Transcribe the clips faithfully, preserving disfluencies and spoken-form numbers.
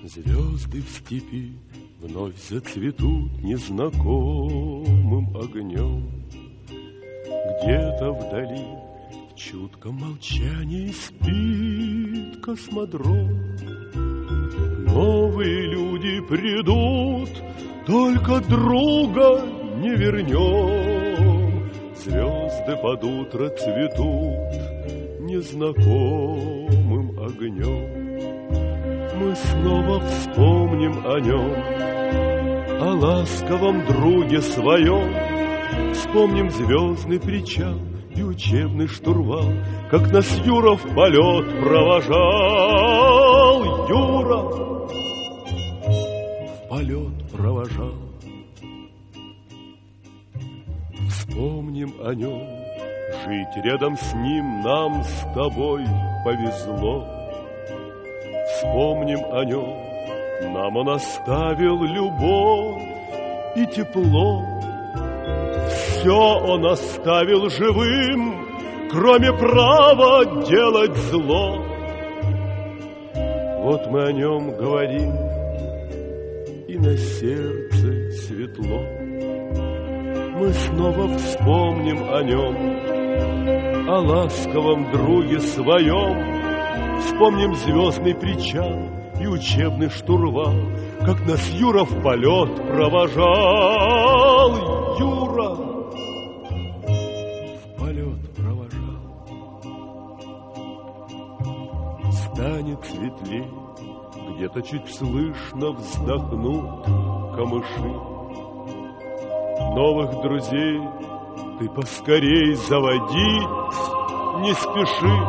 Звезды в степи вновь зацветут незнакомым огнем. Где-то вдали в чутком молчании спит космодром. Новые люди придут, только друга не вернем. Звезды под утро цветут незнакомым огнем. Мы снова вспомним о нем, о ласковом друге своем. Вспомним звездный причал и учебный штурвал, как нас Юра в полет провожал. Юра в полет провожал. Вспомним о нем, жить рядом с ним нам с тобой повезло. Вспомним о нем, нам он оставил любовь и тепло. Все он оставил живым, кроме права делать зло. Вот мы о нем говорим, и на сердце светло. Мы снова вспомним о нем, о ласковом друге своем. Вспомним звездный причал и учебный штурвал, как нас Юра в полет провожал. Юра в полет провожал. Станет светлей, где-то чуть слышно вздохнут камыши. Новых друзей ты поскорей заводить не спеши.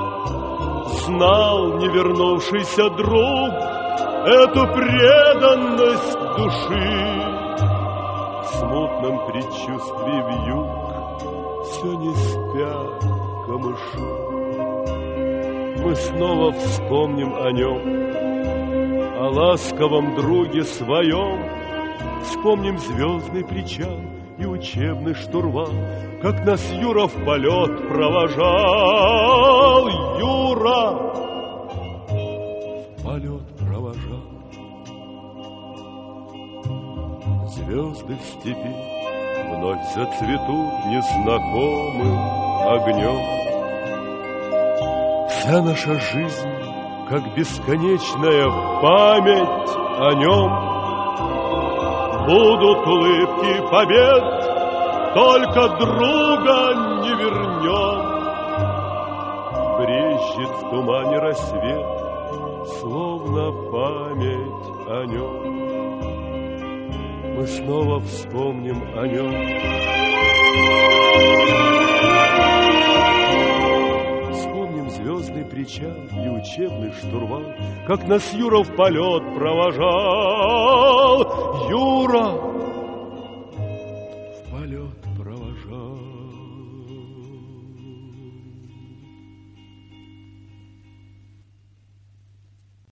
Знал не вернувшийся друг эту преданность души. В смутном предчувствии вьюг все не спят камыши. Мы снова вспомним о нем, о ласковом друге своем. Вспомним звездный причал и учебный штурвал, как нас Юра в полет провожал. Юра в полет провожал. Звезды в степи вновь зацветут незнакомым огнем. Вся наша жизнь, как бесконечная память о нем. Будут улыбки побед, только друга не вернем. Брещет в тумане рассвет, словно память о нем. Мы снова вспомним о нем. Вспомним звездный причал и учебный штурвал, как нас Юра в полет провожал. Юра